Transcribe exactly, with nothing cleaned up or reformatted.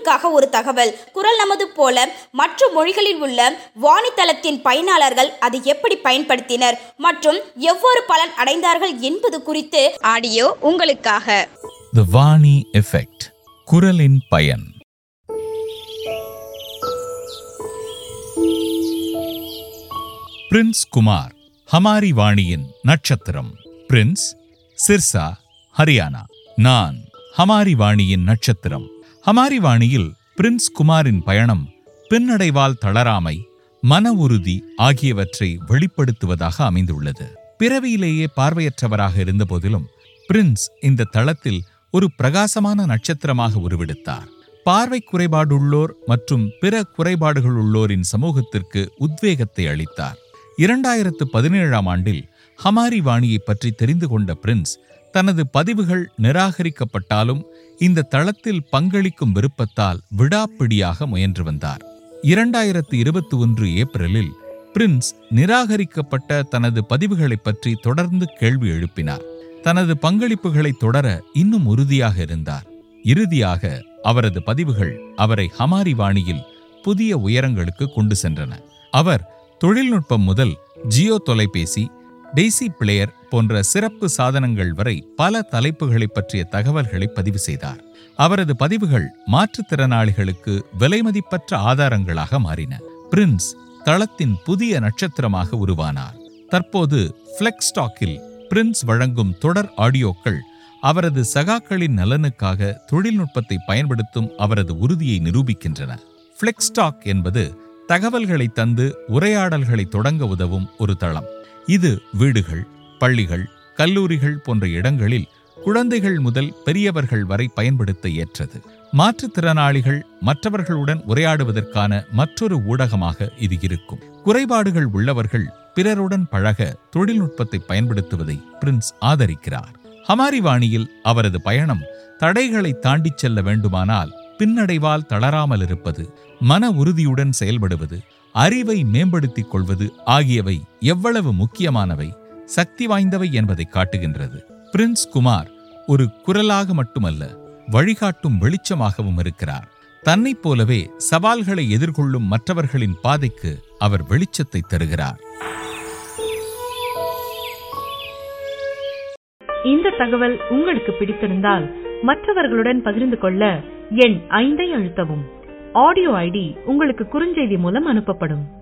உங்களுக்காக ஒரு தகவல். குரல் நமது போல மற்ற மொழிகளில் உள்ள வாணித்தளத்தின் பயனாளர்கள் அதை எப்படி பயன்படுத்தினர் மற்றும் எவ்வாறு பலன் அடைந்தார்கள் என்பது குறித்து ஆடியோ உங்களுக்காக. The வாணி எஃபெக்ட், குரலின் பயன். பிரின்ஸ் குமார் ஹமாரி வாணியின் நட்சத்திரம். பிரின்ஸ் சிர்சா, ஹரியானா. நான் ஹமாரி வாணியின் நட்சத்திரம். ஹமாரி வாணியில் பிரின்ஸ் குமாரின் பயணம் பின்னடைவால் தளராமை, மன உறுதி ஆகியவற்றை வெளிப்படுத்துவதாக அமைந்துள்ளது. பிறவியிலேயே பார்வையற்றவராக இருந்த போதிலும் பிரின்ஸ் இந்த தளத்தில் ஒரு பிரகாசமான நட்சத்திரமாக உருவெடுத்தார். பார்வை குறைபாடுள்ளோர் மற்றும் பிற குறைபாடுகள் உள்ளோரின் சமூகத்திற்கு உத்வேகத்தை அளித்தார். இரண்டாயிரத்து பதினேழாம் ஆண்டில் ஹமாரி வாணியை பற்றி தெரிந்து கொண்ட பிரின்ஸ் தனது பதிவுகள் நிராகரிக்கப்பட்டாலும் இந்த தளத்தில் பங்களிக்கும் விருப்பத்தால் விடாப்பிடியாக முயன்று வந்தார். இரண்டாயிரத்து இருபத்தி ஒன்று ஏப்ரலில் பிரின்ஸ் நிராகரிக்கப்பட்ட தனது பதிவுகளை பற்றி தொடர்ந்து கேள்வி எழுப்பினார். தனது பங்களிப்புகளை தொடர இன்னும் உறுதியாக இருந்தார். இறுதியாக அவரது பதிவுகள் அவரை ஹமாரி வாணியில் புதிய உயரங்களுக்கு கொண்டு சென்றன. அவர் தொழில்நுட்பம் முதல் ஜியோ தொலைபேசி, டெய்சி பிளேயர் போன்ற சிறப்பு சாதனங்கள் வரை பல தலைப்புகளை பற்றிய தகவல்களை பதிவு செய்தார். அவரது பதிவுகள் மாற்றுத்திறனாளிகளுக்கு விலைமதிப்பற்ற ஆதாரங்களாக மாறின. பிரின்ஸ் தளத்தின் புதிய நட்சத்திரமாக உருவானார். தற்போது ஃப்ளெக்ஸ்டாக்கில் பிரின்ஸ் வழங்கும் தொடர் ஆடியோக்கள் அவரது சகாக்களின் நலனுக்காக தொழில்நுட்பத்தை பயன்படுத்தும் அவரது உறுதியை நிரூபிக்கின்றன. ஃப்ளெக்ஸ்டாக் என்பது தகவல்களை தந்து உரையாடல்களை தொடங்க உதவும் ஒரு தளம். இது வீடுகள், பள்ளிகள், கல்லூரிகள் போன்ற இடங்களில் குழந்தைகள் முதல் பெரியவர்கள் வரை பயன்படுத்த ஏற்றது. மாற்றுத்திறனாளிகள் மற்றவர்களுடன் உரையாடுவதற்கான மற்றொரு ஊடகமாக இது இருக்கும். குறைபாடுகள் உள்ளவர்கள் பிறருடன் பழக தொழில்நுட்பத்தை பயன்படுத்துவதை பிரின்ஸ் ஆதரிக்கிறார். ஹமாரி வாணியில் அவரது பயணம் தடைகளை தாண்டிச் செல்ல வேண்டுமானால் பின்னடைவால் தளராமல் இருப்பது, மன உறுதியுடன் செயல்படுவது, அறிவை மேம்படுத்திக் கொள்வது ஆகியவை எவ்வளவு முக்கியமானவை, சக்தி வாய்ந்தவை என்பதை காட்டுகின்றது. பிரின்ஸ் குமார் ஒரு குரலாக மட்டுமல்ல, வழிகாட்டும் வெளிச்சமாகவும் இருக்கிறார். தன்னைப் போலவே சவால்களை எதிர்கொள்ளும் மற்றவர்களின் பாதைக்கு அவர் வெளிச்சத்தை தருகிறார். இந்த தகவல் உங்களுக்கு பிடித்திருந்தால் மற்றவர்களுடன் பகிர்ந்து கொள்ள எண் ஐந்தை அழுத்தவும். ஆடியோ ஐடி உங்களுக்கு குறுஞ்செய்தி மூலம் அனுப்பப்படும்.